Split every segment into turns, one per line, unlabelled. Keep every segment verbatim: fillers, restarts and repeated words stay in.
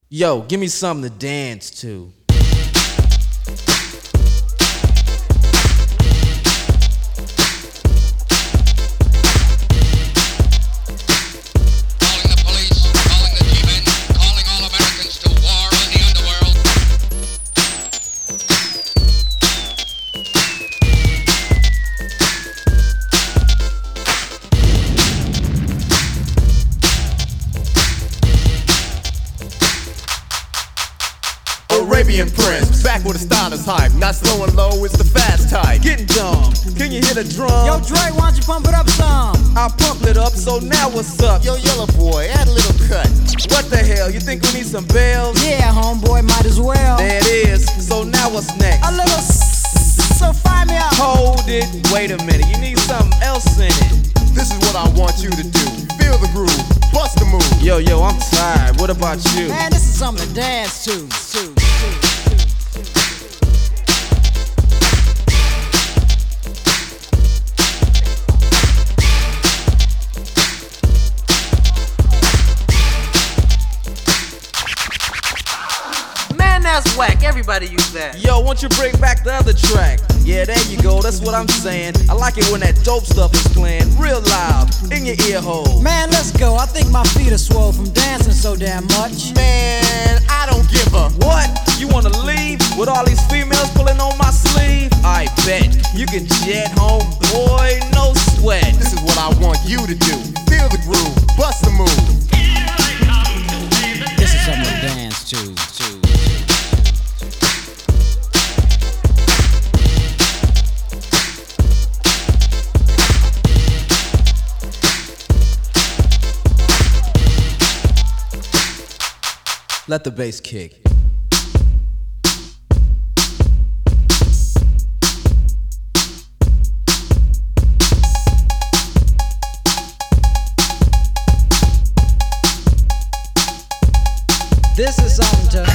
Yo, give me something to dance to.
Calling the police, calling the G-men, calling all Americans to war in the underworld.
Arabian Prince, back with the style is hype. Not slow and low, it's the fast type.
Getting dumb. Can you hit a drum?
Yo, Dre, why don't you pump it up some?
I pump it up, so now what's up?
Yo, yellow boy, add a little cut.
What the hell? You think we need some bells?
Yeah, homeboy, might as well.
There it is. So now what's next?
A little s- so fire me up.
Hold it. Wait a minute. You need something else in it.
This is what I want you to do. Feel the groove, bust the move.
Yo, yo, I'm tired. What about you?
Man, this is something to dance to. to, to.
Man, that's whack. Everybody use that.
Yo, won't you bring back the other track? Yeah, there you go. That's what I'm saying. I like it when that dope stuff is playing real loud in your ear hole.
Man, let's go. I think my feet are swole from dancing so damn much.
Man, I don't give a.
What? You wanna leave with all these females pulling on my sleeve? I bet you can jet home, boy, no sweat.
This is what I want you to do. Feel the groove, bust the move.
This is something to dance to. to.
Let the bass kick.
This is something to.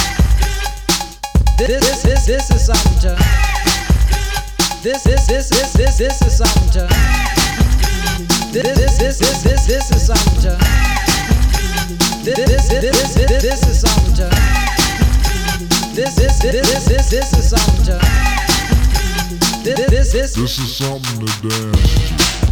This this this this is something to. This this this this this this is something to. This this this this this this is something to. This this this this this this is something to. This this this this this this is something to. This this this
This is something to dance to.